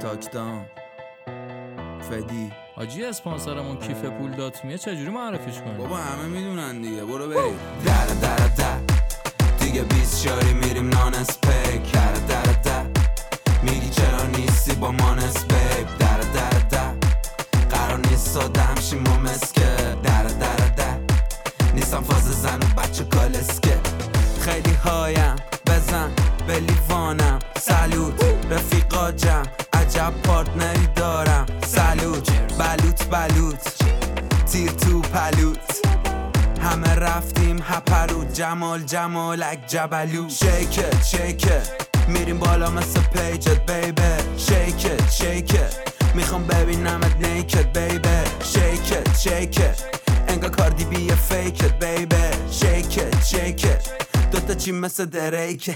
تاکدام فدی حاجی اسپانسرمون کیف پول داتمیه چجوری معرفیش کنیم؟ بابا همه میدونن دیگه، برو بریم. در دیگه 20 شاری میریم نان اسپیک. در میگی چرا نیستی با مانس بیب. در قرار نیست سادم شیم و مسکه. در نیستم فاز زن و بچه کالسکه. خیلی هایم بزن به لیوانم. سلوت رفیقا جمع عجب پارتنری دارم. سلوت بلوت تیر تو پلوت. همه رفتیم هپرود جمالک جبلو. شیکت میریم بالا مثل پیجت بیبی. شیکت میخوام ببینمت نیکت بیبی. شیکت انگار کاردی بی فیکت بیبی. شیکت دوتا چی مثل دریکه.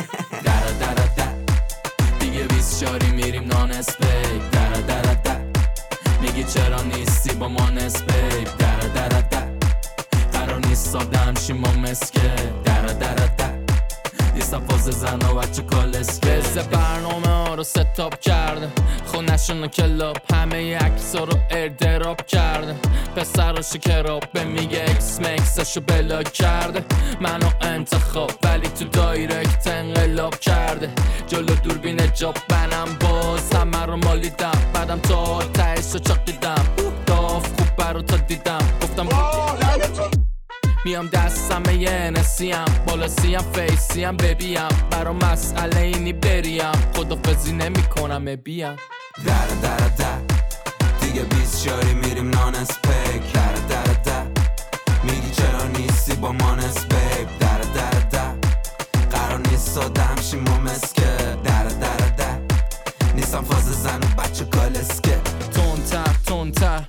در دیگه 20 شاری میریم نان اسپیک. در میگی چرا نیستی با ما نسبیب. در قرار نیست سادم شیم و مسکه. در نیستم فاز زن و بچه کالسکه. برنامه ها رو ستاپ کرده، خونشون رو کلاب، همه عکسا رو ایردراپ کرده. پسر رو شکراب به میگه اکس مکسشو بلاک کرده. منو انتخاب ولی تو دایرکت انقلاب کرده. جلو دوربین جاب بنم باز همه رو مالیدم. بعدم تا تایش رو چاقیدم. داف خوب برا تا دیدم گفتم میام دستم یه نسیم بالا سیم فیسیم ببیم. برا مسئله اینی بریم خدافزی نمی کنم بیم. در دیگه 20 شاری میریم نان اسپیک. در میگی چرا نیستی با مانس بیب. در قرار نیست سادم شیم و مسکه. در نیستم فاز زن و بچه کالسکه. تونتر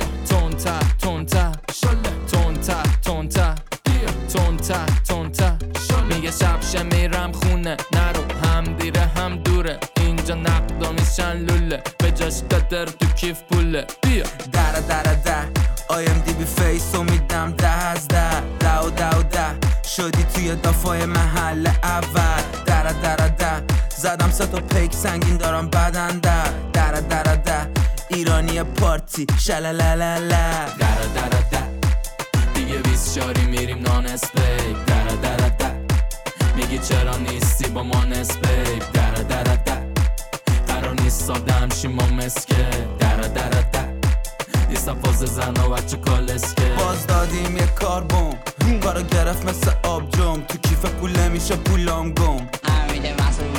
میگه شبشه میرم خونه نرو هم دیره هم دوره. اینجا نقدا میشن لوله به جاش دادر تو کیف پوله. بیا در آیم دی بی فیسو میدم 10 از 10 شدی توی دافای محل اول. در زدم 3 تا پیک سنگین دارم بدن. در ایرانی پارتی شلالالala. در دیگه 20 شاری میریم نان اسپیک. در میگی چرا نیستی با ما نسبیب. در قرار نیست سادم شیم و مسکه. در نیستم فاز زن و بچه کالسکه. باز دادیم یه کاربوم کارو گرفت مثل آب جم. تو کیف پول نمیشه پولام گم. امیده مسئول